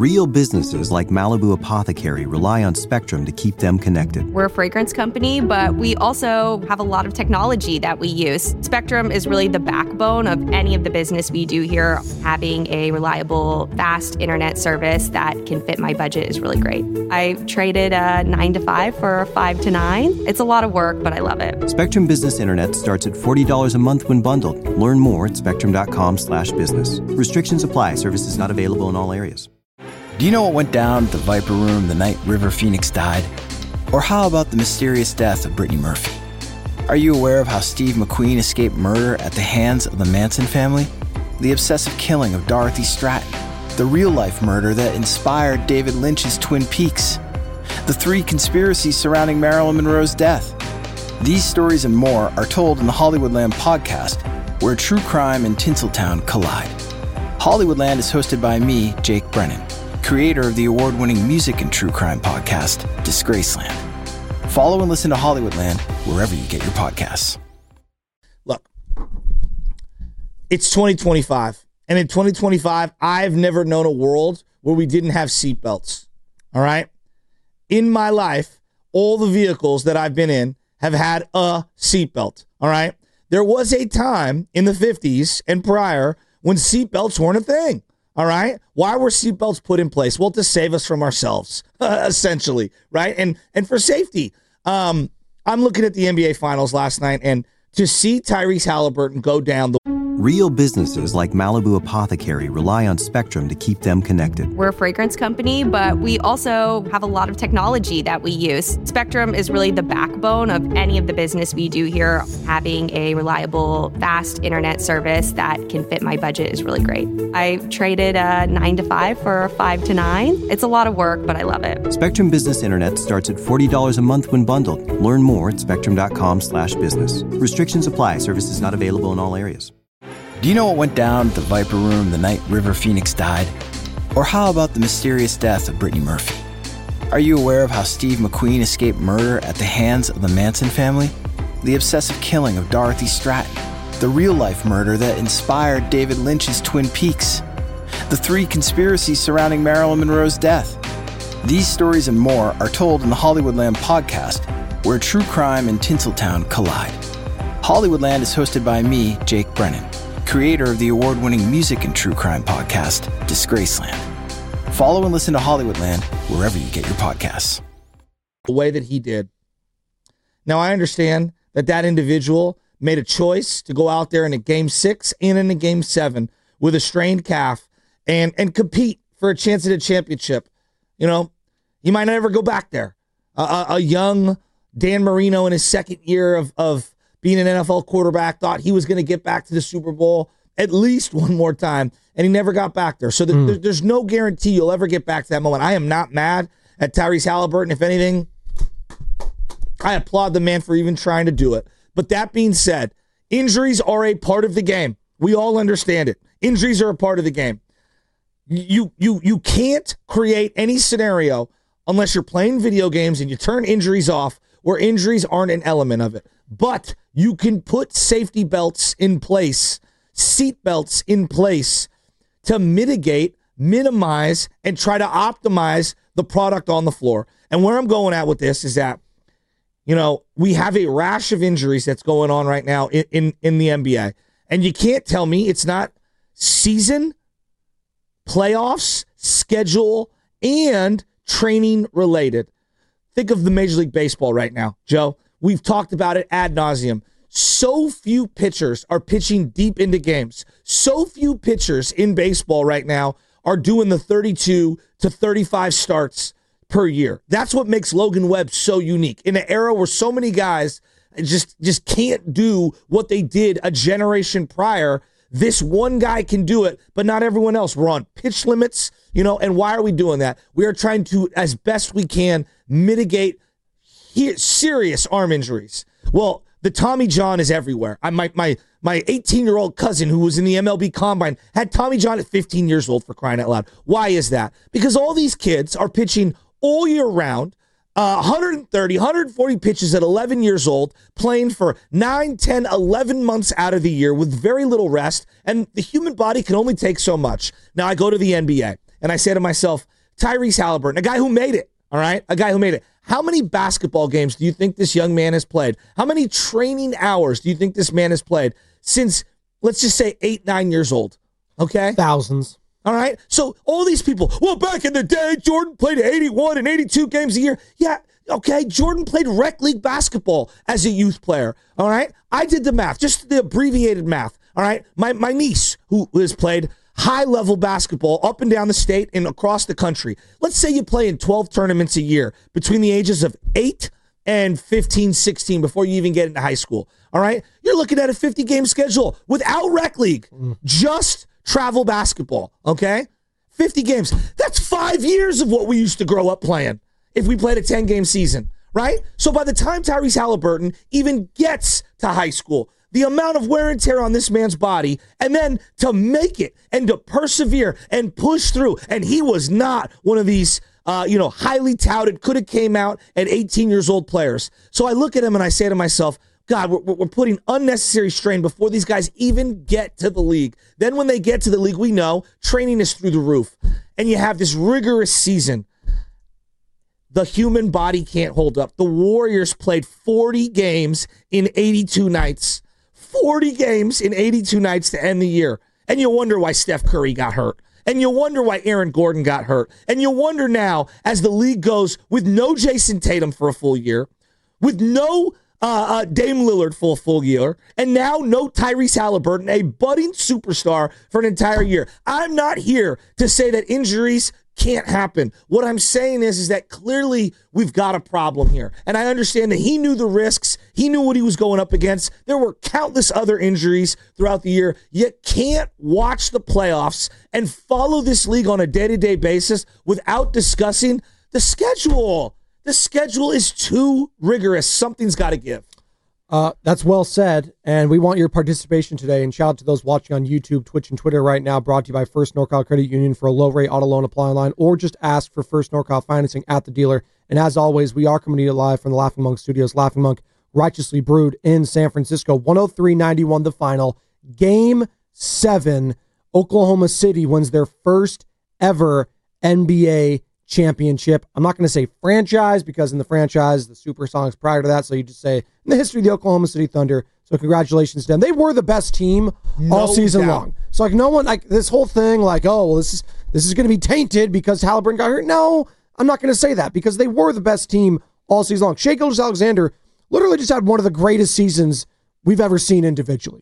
Real businesses like Malibu Apothecary rely on Spectrum to keep them connected. We're a fragrance company, but we also have a lot of technology that we use. Spectrum is really the backbone of any of the business we do here. Having a reliable, fast internet service that can fit my budget is really great. I traded a 9 to 5 for a 5 to 9. It's a lot of work, but I love it. Spectrum Business Internet starts at $40 a month when bundled. Learn more at spectrum.com/business. Restrictions apply. Services not available in all areas. Do you know what went down at the Viper Room the night River Phoenix died? Or how about the mysterious death of Brittany Murphy? Are you aware of how Steve McQueen escaped murder at the hands of the Manson family? The obsessive killing of Dorothy Stratton? The real-life murder that inspired David Lynch's Twin Peaks? The 3 conspiracies surrounding Marilyn Monroe's death? These stories and more are told in the Hollywoodland podcast, where true crime and Tinseltown collide. Hollywoodland is hosted by me, Jake Brennan, creator of the award-winning music and true crime podcast, Disgraceland. Follow and listen to Hollywoodland wherever you get your podcasts. Look, it's 2025, and in 2025, I've never known a world where we didn't have seatbelts, all right? In my life, all the vehicles that I've been in have had a seatbelt, all right? There was a time in the 50s and prior when seatbelts weren't a thing. All right. Why were seatbelts put in place? Well, to save us from ourselves, essentially. Right. And for safety. I'm looking at the NBA finals last night, and to see Tyrese Halliburton go down the Real businesses like Malibu Apothecary rely on Spectrum to keep them connected. We're a fragrance company, but we also have a lot of technology that we use. Spectrum is really the backbone of any of the business we do here. Having a reliable, fast internet service that can fit my budget is really great. I traded a 9 to 5 for a 5 to 9. It's a lot of work, but I love it. Spectrum Business Internet starts at $40 a month when bundled. Learn more at spectrum.com/business. Restrictions apply. Services not available in all areas. Do you know what went down at the Viper Room the night River Phoenix died? Or how about the mysterious death of Brittany Murphy? Are you aware of how Steve McQueen escaped murder at the hands of the Manson family? The obsessive killing of Dorothy Stratton? The real-life murder that inspired David Lynch's Twin Peaks? The 3 conspiracies surrounding Marilyn Monroe's death? These stories and more are told in the Hollywoodland podcast, where true crime and Tinseltown collide. Hollywoodland is hosted by me, Jake Brennan, creator of the award-winning music and true crime podcast, Disgraceland. Follow and listen to Hollywoodland wherever you get your podcasts. The way that he did. Now, I understand that that individual made a choice to go out there in a Game 6 and in a Game 7 with a strained calf and compete for a chance at a championship. You know, he might never go back there. A young Dan Marino in his second year of being an NFL quarterback thought he was going to get back to the Super Bowl at least one more time, and he never got back there. So there's no guarantee you'll ever get back to that moment. I am not mad at Tyrese Halliburton. If anything, I applaud the man for even trying to do it. But that being said, injuries are a part of the game. We all understand it. Injuries are a part of the game. You can't create any scenario unless you're playing video games and you turn injuries off where injuries aren't an element of it. But you can put safety belts in place, seat belts in place to mitigate, minimize, and try to optimize the product on the floor. And where I'm going at with this is that, you know, we have a rash of injuries that's going on right now in the NBA. And you can't tell me it's not season, playoffs, schedule, and training related. Think of the Major League Baseball right now, Joe. We've talked about it ad nauseum. So few pitchers are pitching deep into games. So few pitchers in baseball right now are doing the 32 to 35 starts per year. That's what makes Logan Webb so unique. In an era where so many guys just can't do what they did a generation prior, this one guy can do it, but not everyone else. We're on pitch limits, you know, and why are we doing that? We are trying to, as best we can, mitigate serious arm injuries. Well, the Tommy John is everywhere. My 18-year-old cousin who was in the MLB Combine had Tommy John at 15 years old, for crying out loud. Why is that? Because all these kids are pitching all year round, 130, 140 pitches at 11 years old, playing for 9, 10, 11 months out of the year with very little rest, and the human body can only take so much. Now, I go to the NBA, and I say to myself, Tyrese Halliburton, a guy who made it, all right? A guy who made it. How many basketball games do you think this young man has played? How many training hours do you think this man has played since, let's just say, 8, 9 years old? Okay? Thousands. All right? So all these people, well, back in the day, Jordan played 81 and 82 games a year. Yeah, okay, Jordan played rec league basketball as a youth player. All right? I did the math, just the abbreviated math. All right? My niece, who has played high-level basketball up and down the state and across the country. Let's say you play in 12 tournaments a year between the ages of 8 and 15, 16 before you even get into high school. All right? You're looking at a 50-game schedule without rec league, just travel basketball, okay? 50 games. That's 5 years of what we used to grow up playing if we played a 10-game season, right? So by the time Tyrese Halliburton even gets to high school, the amount of wear and tear on this man's body, and then to make it and to persevere and push through. And he was not one of these, highly touted, could have came out at 18 years old players. So I look at him and I say to myself, God, we're putting unnecessary strain before these guys even get to the league. Then when they get to the league, we know training is through the roof. And you have this rigorous season. The human body can't hold up. The Warriors played 40 games in 82 nights. 40 games in 82 nights to end the year. And you wonder why Steph Curry got hurt. And you wonder why Aaron Gordon got hurt. And you wonder now, as the league goes with no Jason Tatum for a full year, with no Dame Lillard for a full year, and now no Tyrese Halliburton, a budding superstar for an entire year. I'm not here to say that injuries can't happen. What I'm saying is that clearly we've got a problem here. And I understand that he knew the risks. He knew what he was going up against. There were countless other injuries throughout the year. You can't watch the playoffs and follow this league on a day-to-day basis without discussing the schedule. The schedule is too rigorous. Something's got to give. That's well said, and we want your participation today. And shout out to those watching on YouTube, Twitch, and Twitter right now. Brought to you by First NorCal Credit Union for a low-rate auto loan apply online, or just ask for First NorCal financing at the dealer. And as always, we are coming to you live from the Laughing Monk Studios. Laughing Monk, righteously brewed in San Francisco. 103-91 the final. Game 7, Oklahoma City wins their first ever NBA championship. I'm not going to say franchise, because in the franchise, the Supersonics prior to that, so you just say in the history of the Oklahoma City Thunder. So congratulations to them. They were the best team all season long. So no one, this whole thing oh, well, this is going to be tainted because Halliburton got hurt. No, I'm not going to say that, because they were the best team all season long. Shai Gilgeous-Alexander literally just had one of the greatest seasons we've ever seen individually.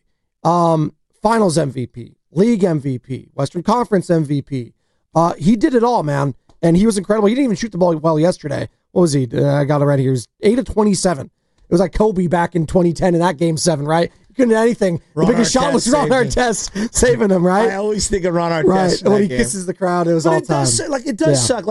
Finals MVP, league MVP, Western Conference MVP. He did it all, man. And he was incredible. He didn't even shoot the ball well yesterday. What was he? I got it right here. He was 8 of 27. It was like Kobe back in 2010 in that Game 7, right? He couldn't do anything. The biggest shot was Ron Artest saving him, right? I always think of Ron Artest. Right. When he kisses the crowd, it was all time. It does suck.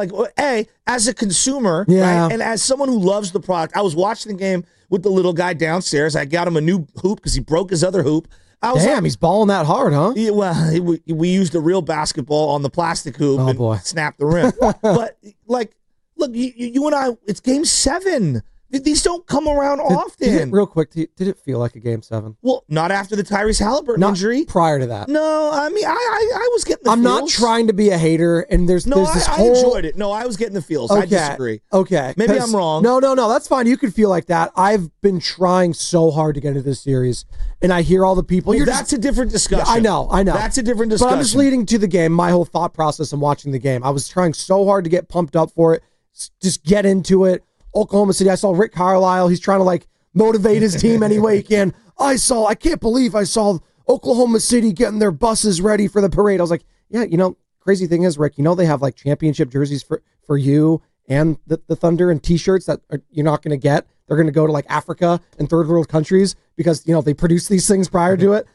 As a consumer, right? And as someone who loves the product, I was watching the game with the little guy downstairs. I got him a new hoop because he broke his other hoop. He's balling that hard, huh? Yeah, well, we used a real basketball on the plastic hoop and snapped the rim. But, look, you and I, it's Game 7. These don't come around often. Real quick, did it feel like a Game 7? Well, not after the Tyrese Halliburton injury. Prior to that. No, I mean, I was getting the feels. I'm not trying to be a hater, and there's this whole... I enjoyed it. No, I was getting the feels. Okay. I disagree. Okay. Maybe I'm wrong. No, that's fine. You could feel like that. I've been trying so hard to get into this series, and I hear all the people... Well, that's a different discussion. I know. That's a different discussion. But I'm just leading to the game, my whole thought process in watching the game. I was trying so hard to get pumped up for it, just get into it. Oklahoma City, I saw Rick Carlisle. He's trying to motivate his team any way he can. I can't believe I saw Oklahoma City getting their buses ready for the parade. I was like, yeah, crazy thing is, Rick, they have championship jerseys for you and the Thunder and t-shirts that you're not going to get. They're going to go to Africa and third world countries because, they produce these things prior to it.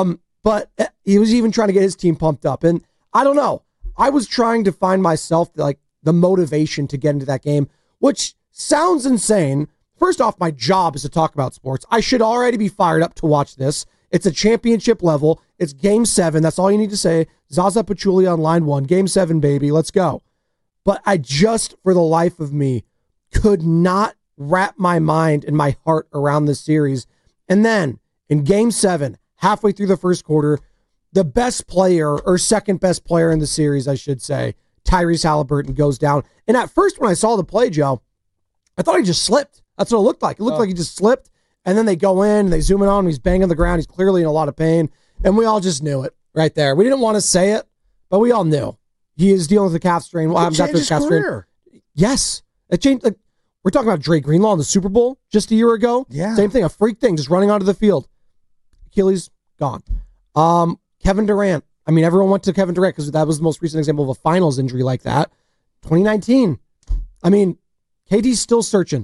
But he was even trying to get his team pumped up. And I don't know. I was trying to find myself the motivation to get into that game, which sounds insane. First off, my job is to talk about sports. I should already be fired up to watch this. It's a championship level. It's Game 7. That's all you need to say. Zaza Pachulia on line 1. Game 7, baby. Let's go. But I just, for the life of me, could not wrap my mind and my heart around this series. And then, in Game 7, halfway through the first quarter, the best player, or second best player in the series, I should say, Tyrese Halliburton goes down. And at first when I saw the play, Joe, I thought he just slipped. That's what it looked like. It looked like he just slipped, and then they go in, and they zoom in on him, he's banging the ground, he's clearly in a lot of pain, and we all just knew it right there. We didn't want to say it, but we all knew. He is dealing with a calf strain. What happens after his calf strain? Yes. It changed. Like, we're talking about Dre Greenlaw in the Super Bowl just a year ago. Yeah. Same thing, a freak thing, just running onto the field. Achilles, gone. Kevin Durant. I mean, everyone went to Kevin Durant because that was the most recent example of a finals injury like that. 2019. I mean, KD's still searching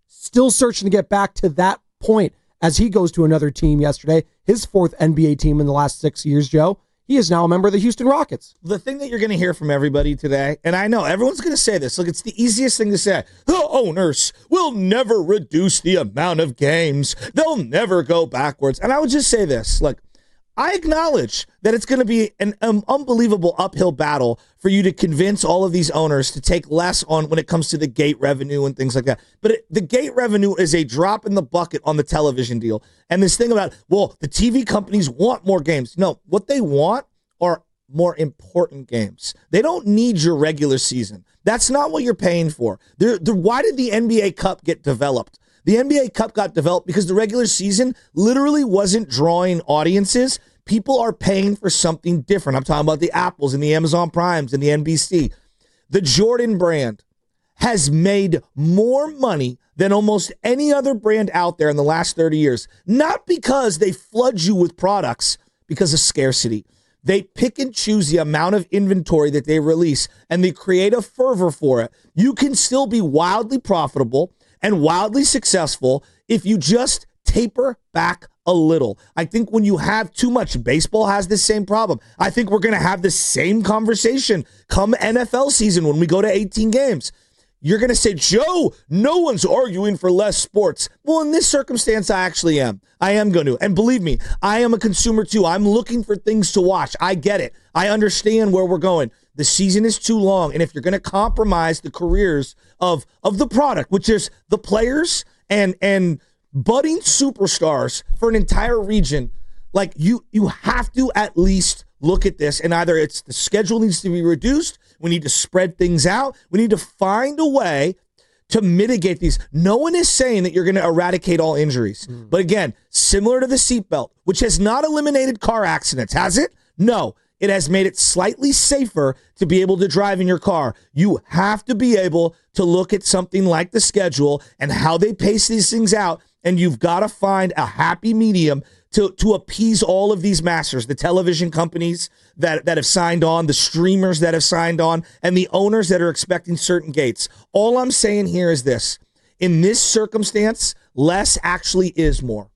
to get back to that point as he goes to another team yesterday, his fourth NBA team in the last 6 years, Joe. He is now a member of the Houston Rockets. The thing that you're going to hear from everybody today, and I know everyone's going to say this, look, it's the easiest thing to say. The owners will never reduce the amount of games. They'll never go backwards. And I would just say this, look, I acknowledge that it's going to be an unbelievable uphill battle for you to convince all of these owners to take less on when it comes to the gate revenue and things like that. But the gate revenue is a drop in the bucket on the television deal. And this thing about, well, the TV companies want more games. No, what they want are more important games. They don't need your regular season. That's not what you're paying for. Why did the NBA Cup get developed? The NBA Cup got developed because the regular season literally wasn't drawing audiences. People are paying for something different. I'm talking about the Apples and the Amazon Primes and the NBC. The Jordan brand has made more money than almost any other brand out there in the last 30 years. Not because they flood you with products, because of scarcity. They pick and choose the amount of inventory that they release, and they create a fervor for it. You can still be wildly profitable and wildly successful if you just taper back a little. I think when you have too much, baseball has the same problem. I think we're going to have the same conversation come NFL season when we go to 18 games. You're going to say, Joe, no one's arguing for less sports. Well, in this circumstance, I actually am. I am going to. And believe me, I am a consumer too. I'm looking for things to watch. I get it. I understand where we're going. The season is too long. And if you're going to compromise the careers of the product, which is the players and budding superstars for an entire region, like you have to at least look at this, and either it's the schedule needs to be reduced, we need to spread things out, we need to find a way to mitigate these. No one is saying that you're going to eradicate all injuries. But again, similar to the seatbelt, which has not eliminated car accidents, has it? No. It has made it slightly safer to be able to drive in your car. You have to be able to look at something like the schedule and how they pace these things out, and you've got to find a happy medium to appease all of these masters, the television companies that have signed on, the streamers that have signed on, and the owners that are expecting certain gates. All I'm saying here is this. In this circumstance, less actually is more.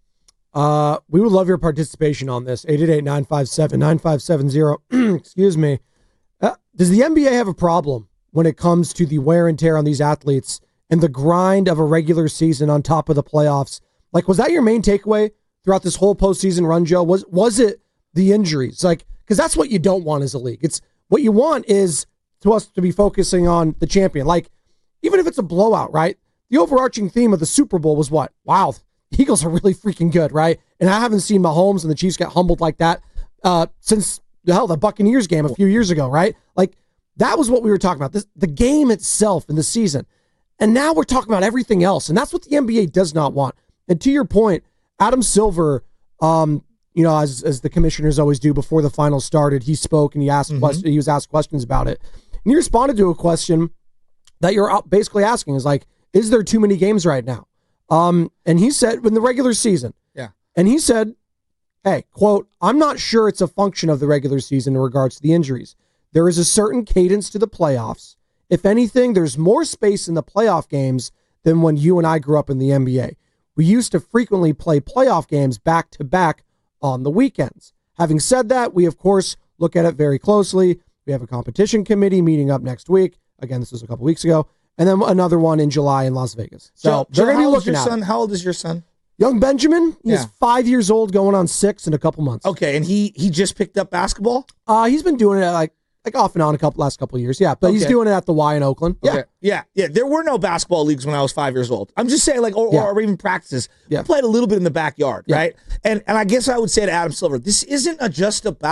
We would love your participation on this. 888-957-9570. Excuse me. Does the NBA have a problem when it comes to the wear and tear on these athletes and the grind of a regular season on top of the playoffs? Like, was that your main takeaway throughout this whole postseason run, Joe? Was it the injuries? Like, because that's what you don't want as a league. It's what you want is to us to be focusing on the champion. Like, even if it's a blowout, right? The overarching theme of the Super Bowl was what? Wow, the Eagles are really freaking good, right? And I haven't seen Mahomes and the Chiefs get humbled like that since the Buccaneers game a few years ago, right? Like, that was what we were talking about. The game itself in the season. And now we're talking about everything else. And that's what the NBA does not want. And to your point, Adam Silver, as the commissioners always do before the finals started, he spoke and he asked he was asked questions about it. And he responded to a question that you're basically asking is like, is there too many games right now? And he said, in the regular season. Yeah. And he said, hey, quote, I'm not sure it's a function of the regular season in regards to the injuries. There is a certain cadence to the playoffs. If anything, there's more space in the playoff games than when you and I grew up in the NBA. We used to frequently play playoff games back to back on the weekends. Having said that, we, of course, look at it very closely. We have a competition committee meeting up next week. Again, this was a couple weeks ago. And then another one in July in Las Vegas. So they're going to be looking at it. How old is your son? Young Benjamin, he's 5 years old, going on 6 in a couple months. Okay, and he just picked up basketball? He's been doing it like off and on last couple of years. Yeah, but he's doing it at the Y in Oakland. Okay. Yeah. There were no basketball leagues when I was 5 years old. I'm just saying, or even practices. I played a little bit in the backyard, right? And I guess I would say to Adam Silver, this isn't just about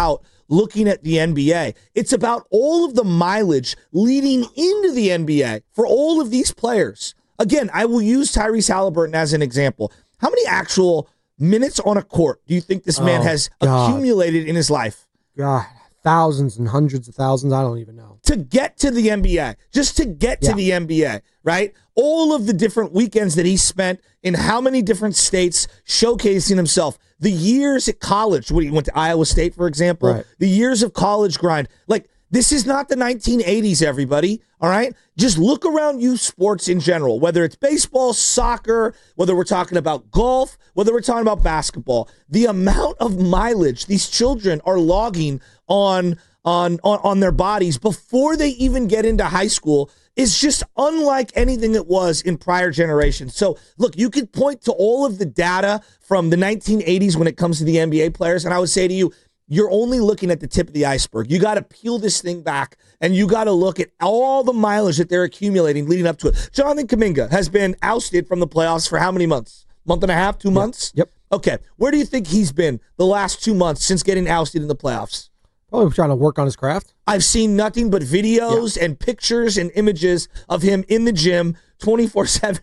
looking at the NBA. It's about all of the mileage leading into the NBA for all of these players. Again, I will use Tyrese Halliburton as an example. How many actual minutes on a court do you think this man has accumulated in his life? God, thousands and hundreds of thousands. I don't even know. To get to the NBA, just to get to the NBA, right? All of the different weekends that he spent in how many different states showcasing himself. The years at college, when he went to Iowa State, for example, right. The years of college grind. Like, this is not the 1980s, everybody, all right? Just look around youth sports in general, whether it's baseball, soccer, whether we're talking about golf, whether we're talking about basketball. The amount of mileage these children are logging on their bodies before they even get into high school is just unlike anything it was in prior generations. So, look, you could point to all of the data from the 1980s when it comes to the NBA players, and I would say to you, you're only looking at the tip of the iceberg. You got to peel this thing back, and you got to look at all the mileage that they're accumulating leading up to it. Jonathan Kuminga has been ousted from the playoffs for how many months? Month and a half, 2 months? Yep. Okay. Where do you think he's been the last 2 months since getting ousted in the playoffs? Probably trying to work on his craft. I've seen nothing but videos and pictures and images of him in the gym 24/7,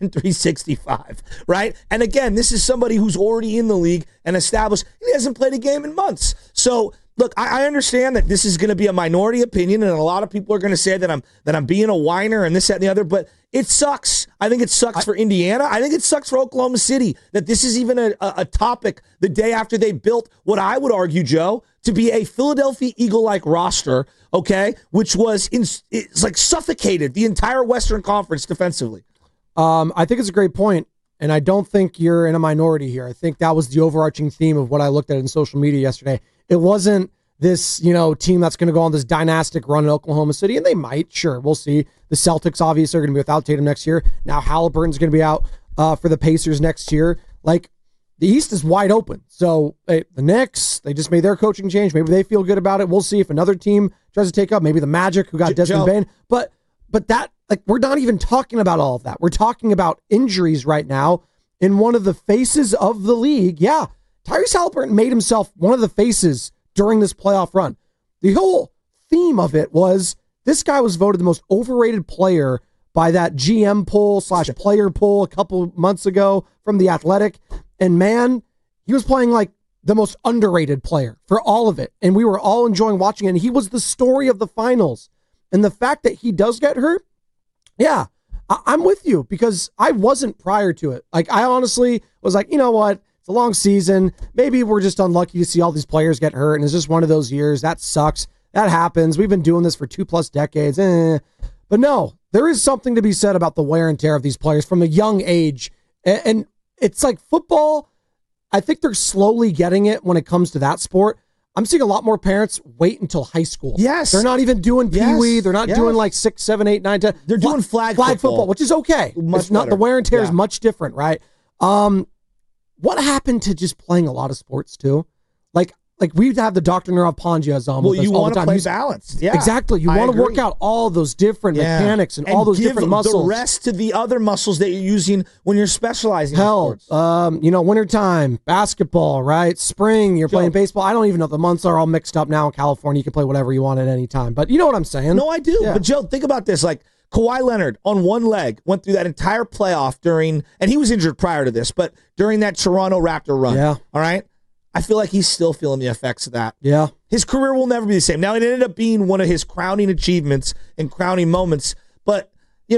365, right? And again, this is somebody who's already in the league and established. He hasn't played a game in months. So, look, I understand that this is going to be a minority opinion, and a lot of people are going to say that I'm being a whiner and this, that, and the other, but it sucks. I think it sucks for Indiana. I think it sucks for Oklahoma City that this is even a topic the day after they built what I would argue, Joe, to be a Philadelphia Eagle-like roster, okay, which was it's like suffocated the entire Western Conference defensively. I think it's a great point, and I don't think you're in a minority here. I think that was the overarching theme of what I looked at in social media yesterday. It wasn't this, team that's going to go on this dynastic run in Oklahoma City, and they might, sure, we'll see. The Celtics obviously are going to be without Tatum next year. Now Halliburton's going to be out for the Pacers next year. Like, the East is wide open. So the Knicks, they just made their coaching change. Maybe they feel good about it. We'll see if another team tries to take up. Maybe the Magic, who got Desmond Bane. But that, like, we're not even talking about all of that. We're talking about injuries right now in one of the faces of the league. Yeah, Tyrese Halliburton made himself one of the faces during this playoff run. The whole theme of it was this guy was voted the most overrated player by that GM poll / player poll a couple months ago from The Athletic. And man, he was playing like the most underrated player for all of it. And we were all enjoying watching it. And he was the story of the finals. And the fact that he does get hurt, yeah, I'm with you, because I wasn't prior to it. Like, I honestly was like, you know what? It's a long season. Maybe we're just unlucky to see all these players get hurt. And it's just one of those years. That sucks. That happens. We've been doing this for 2+ decades. But no, there is something to be said about the wear and tear of these players from a young age. And it's like football. I think they're slowly getting it when it comes to that sport. I'm seeing a lot more parents wait until high school. Yes. They're not even doing Pee-wee. They're not doing like 6, 7, 8, 9, 10. They're doing flag football, which is okay. It's not, the wear and tear is much different, right? What happened to just playing a lot of sports too? Like we'd have the Dr. Nirav Pandya on with us all the time. Play balanced. Yeah, exactly. You want to work out all those different mechanics and all those different muscles. The rest to the other muscles that you're using when you're specializing in sports. Wintertime, basketball, right? Spring, you're playing baseball. I don't even know. The months are all mixed up now in California. You can play whatever you want at any time. But you know what I'm saying? No, I do. Yeah. But Joe, think about this. Like, Kawhi Leonard on one leg went through that entire playoff and he was injured prior to this, but during that Toronto Raptor run. Yeah. All right? I feel like he's still feeling the effects of that. Yeah. His career will never be the same. Now, it ended up being one of his crowning achievements and crowning moments, but,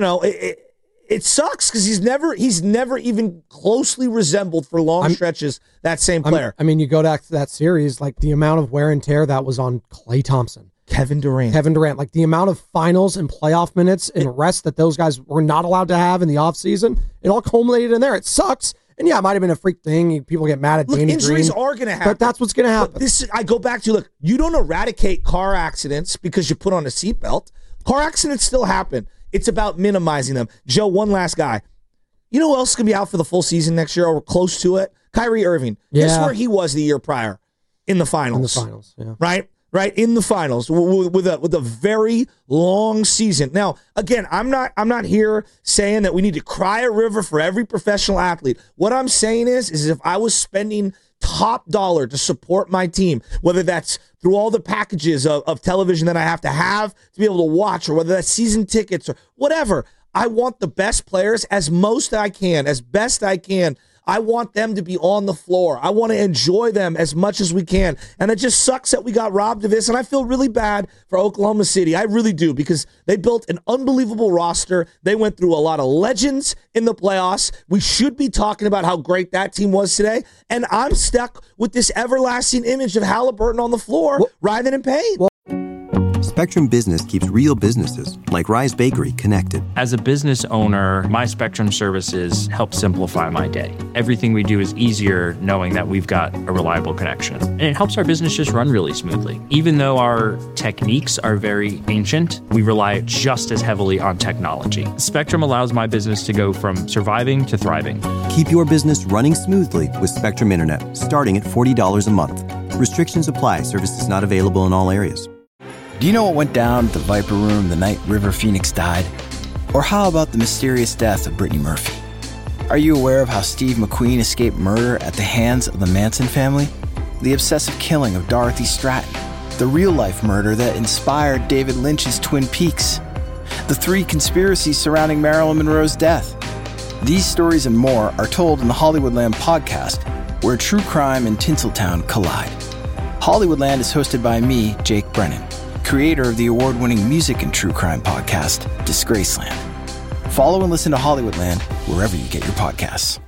it sucks because he's never even closely resembled for long stretches that same player. You go back to that series, like the amount of wear and tear that was on Klay Thompson. Kevin Durant, like the amount of finals and playoff minutes and rest that those guys were not allowed to have in the offseason, it all culminated in there. It sucks. And yeah, it might have been a freak thing. People get mad at Danny Green. Injuries are going to happen. But that's what's going to happen. I go back to, look, you don't eradicate car accidents because you put on a seatbelt. Car accidents still happen. It's about minimizing them. Joe, one last guy. You know who else is going to be out for the full season next year or close to it? Kyrie Irving. Yeah. Guess where he was the year prior? In the finals. Yeah. Right, in the finals with a very long season. Now, again, I'm not here saying that we need to cry a river for every professional athlete. What I'm saying is if I was spending top dollar to support my team, whether that's through all the packages of television that I have to be able to watch, or whether that's season tickets or whatever. I want the best players as best I can. I want them to be on the floor. I want to enjoy them as much as we can. And it just sucks that we got robbed of this. And I feel really bad for Oklahoma City. I really do, because they built an unbelievable roster. They went through a lot of legends in the playoffs. We should be talking about how great that team was today. And I'm stuck with this everlasting image of Halliburton on the floor, writhing in pain. Spectrum Business keeps real businesses, like Rise Bakery, connected. As a business owner, my Spectrum services help simplify my day. Everything we do is easier knowing that we've got a reliable connection. And it helps our business just run really smoothly. Even though our techniques are very ancient, we rely just as heavily on technology. Spectrum allows my business to go from surviving to thriving. Keep your business running smoothly with Spectrum Internet, starting at $40 a month. Restrictions apply. Services not available in all areas. Do you know what went down at the Viper Room the night River Phoenix died? Or how about the mysterious death of Brittany Murphy? Are you aware of how Steve McQueen escaped murder at the hands of the Manson family? The obsessive killing of Dorothy Stratton? The real-life murder that inspired David Lynch's Twin Peaks? The 3 conspiracies surrounding Marilyn Monroe's death? These stories and more are told in the Hollywoodland podcast, where true crime and Tinseltown collide. Hollywoodland is hosted by me, Jake Brennan, creator of the award-winning music and true crime podcast, Disgraceland. Follow and listen to Hollywoodland wherever you get your podcasts.